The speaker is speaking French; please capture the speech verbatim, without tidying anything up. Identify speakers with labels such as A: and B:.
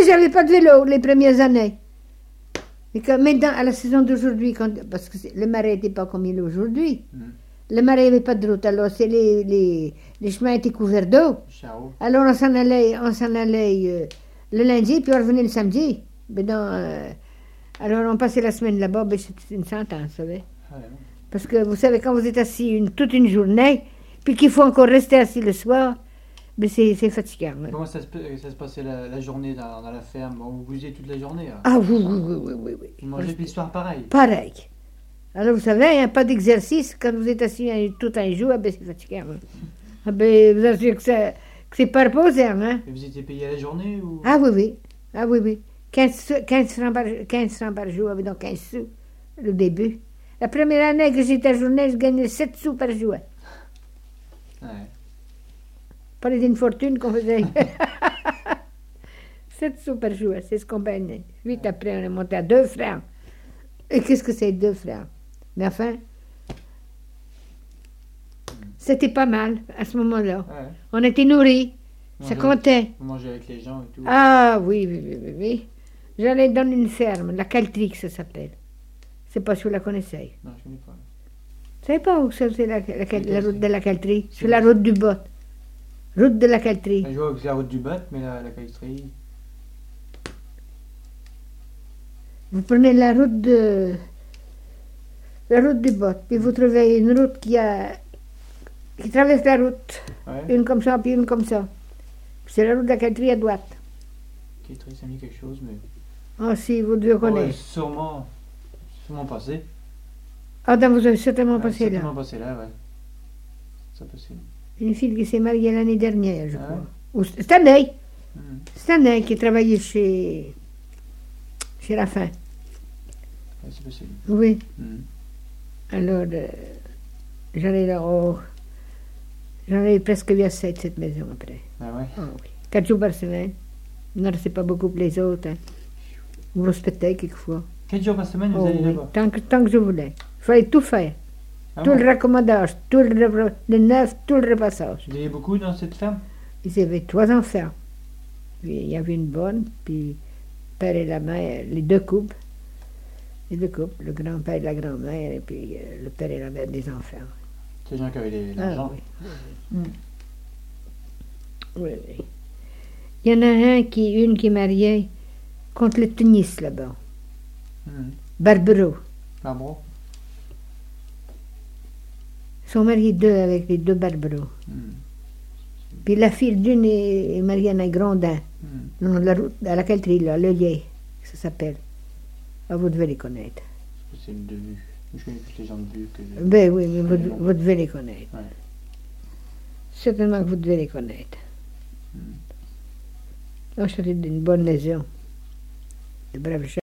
A: mais j'avais pas de vélo les premières années. Mais quand, maintenant, à la saison d'aujourd'hui, quand, parce que le marais n'était pas comme il est aujourd'hui, mm. le marais n'avait pas de route, alors c'est les, les, les chemins étaient couverts d'eau. Alors on s'en allait, on s'en allait euh, le lundi, puis on revenait le samedi. Ben dans, euh, alors on passait la semaine là-bas, ben c'était une sentence, vous savez. Ah, ouais. Parce que vous savez, quand vous êtes assis une, toute une journée, puis qu'il faut encore rester assis le soir, ben c'est, c'est fatigant. Ouais.
B: Comment ça se, ça se passait la, la journée dans, dans la ferme? Vous bougiez toute la journée? Hein?
A: Ah oui, oui, oui, oui, oui, oui.
B: Vous mangez puis le soir pareil?
A: Pareil. Alors vous savez, il n'y a pas d'exercice. Quand vous êtes assis tout un jour, ben c'est fatigant. Hein. Ah ben, vous assurez que, ça, que c'est pas reposant. Hein.
B: Et vous étiez payé à la journée ou...
A: Ah oui, oui. Ah oui, oui. quinze, quinze, francs par, quinze francs par jour, donc quinze sous, le début. La première année que j'étais à journée, je gagnais sept sous par jour. Ouais. Pas d'une fortune qu'on faisait. sept sous par jour, c'est ce qu'on gagnait. Vite après, on est monté à deux francs. Et qu'est-ce que c'est deux francs? Mais enfin, c'était pas mal à ce moment-là. Ouais. On était nourris, vous ça comptait.
B: Vous mangez avec les gens et tout.
A: Ah oui, oui, oui, oui. oui. J'allais dans une ferme, la Caltrique, ça s'appelle. C'est pas si vous la connaissez.
B: Non, je ne connais pas.
A: Vous savez pas où c'est la, la, la, la route de la Caltrie? Sur la route du Bot. Route de la Caltrie.
B: Je vois que c'est la route du Bot, mais la, la Caltrie...
A: Vous prenez la route de la route du Bot, puis vous trouvez une route qui a qui traverse la route, ouais. Une comme ça, puis une comme ça. C'est la route de la Caltrie à droite.
B: Caltrie, ça me dit quelque chose, mais...
A: Ah si, vous devez connaître.
B: Ouais, sûrement, sûrement passé.
A: Ah, donc vous avez certainement
B: ouais,
A: passé
B: certainement
A: là.
B: Certainement passé là, ouais. Ça possible.
A: Une fille qui s'est mariée l'année dernière, je ah, crois. Ouais. Ou cette année. Mmh. Cette année qui travaillait chez chez la fin.
B: Ouais, c'est possible.
A: Oui.
B: Mmh.
A: Alors, euh, j'allais là, oh, j'en ai presque vu à sept, cette maison après.
B: Ah ouais?
A: Oh, oui. Quatre jours par semaine. Non, c'est pas beaucoup pour les autres. Hein. Vous respectez quelquefois.
B: Quatre jours par semaine, vous
A: oh,
B: allez
A: oui.
B: là-bas?
A: Tant que, tant que je voulais. Il fallait tout faire. Ah, tout ouais. Le raccommodage, tout le, le neuf, tout le repassage.
B: Vous aviez beaucoup dans cette ferme?
A: Ils avaient trois enfants. Puis, il y avait une bonne, puis père et la mère, les deux couples. Les deux couples, le grand-père et la grand-mère, et puis euh, le père et la mère des enfants.
B: C'est les gens qui avaient l'argent?
A: Ah, oui. Oui, oui. Mm. Oui, oui. Il y en a un qui, une qui est mariée contre le tennis là-bas. Mm. Barbaro.
B: Barbaro?
A: Ils sont mariés deux avec les deux Barbaro. Mm. Puis la fille d'une est mariée à un Grondin. Mm. Non, la route, à la Caltrie, là, le Lier, ça s'appelle. Ah, vous devez les connaître.
B: C'est de vue. Je connais plus les gens de vue que... De...
A: Ben oui, mais vous, vous devez les connaître.
B: Ouais.
A: Certainement que vous devez les connaître. Mm. Donc, c'était d'une bonne maison. De braves gens.